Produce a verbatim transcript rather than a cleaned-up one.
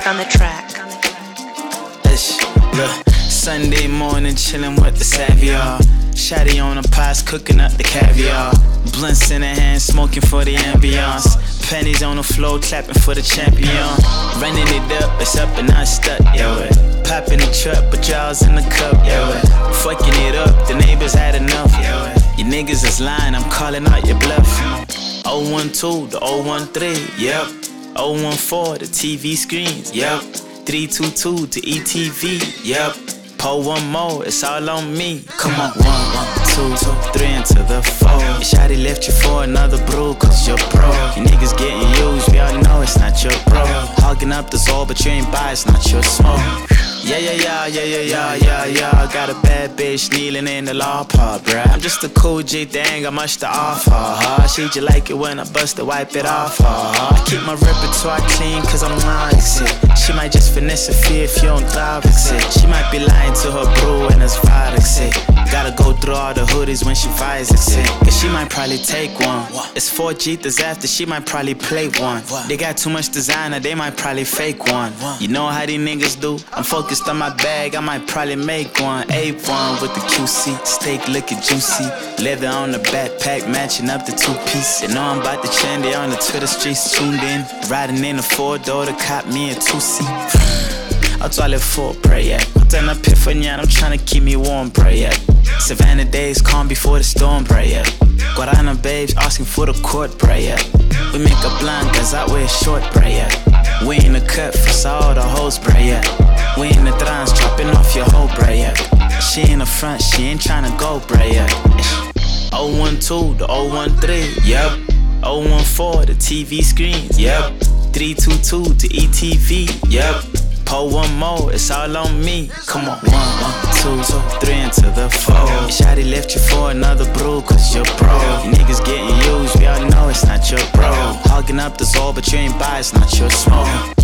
Mac on the track. Ish, look, Sunday morning chillin' with the Savior. Shotty on the pies, cooking up the caviar. Blunts in the hand, smoking for the ambiance. Pennies on the floor, clapping for the champion. Running it up, it's up and not stuck, yeah. Popping the truck, but y'all's in the cup, yeah. Fucking it up, the neighbors had enough, yeah. You niggas is lying, I'm calling out your bluff. oh one two, the oh one three, yep. oh one four, the T V screens, yep. three two two, the E T V, yep. Pull one more, it's all on me. Come on, one, one, two, two, three into the four. Your shawty left you for another brew, cause you're pro. You niggas getting used, we all know it's not your bro. Hogging up the soul, but you ain't buy, it's not your smoke. Yeah, yeah, yeah, yeah, yeah, yeah, yeah, yeah. Got a bad bitch kneeling in the law part, bruh. I'm just a cool G, they ain't got much to offer, huh? She just like it when I bust it, wipe it off, huh? I keep my repertoire clean, cause I'm nice. She might just finesse a fee if you don't drive it. She might be lying to her bro and it's Forex. Gotta go through all the hoodies when she fires it. Cause she might probably take one. It's four Jeetas after, she might probably play one. They got too much designer, they might probably fake one. You know how these niggas do? I'm focused on my bag, I might probably make one. A one with the Q C, steak looking juicy. Leather on the backpack, matching up the two piece. You know I'm about to trend it on the Twitter streets, tuned in. Riding in a four door to cop me a two seat. I'll toilet for prayer. Then I epiphany, I'm trying to keep me warm, prayer. Savannah days calm before the storm, prayer. Guarana babes asking for the court, prayer. We make a blancas out with short, prayer. We in the cut for all the hoes, prayer. We in the trance, dropping off your whole, prayer. She in the front, she ain't trying to go, prayer. oh one two, the oh one three, yep. oh one four, the T V screens, yep. three two two, the E T V, yep. Pull one more, it's all on me. Come on, one, one, two, two, three into the four. Shawty left you for another brew, cause you're pro. You niggas getting used, we all know it's not your bro. Hogging up the soul, but you ain't buy, it's not your smoke.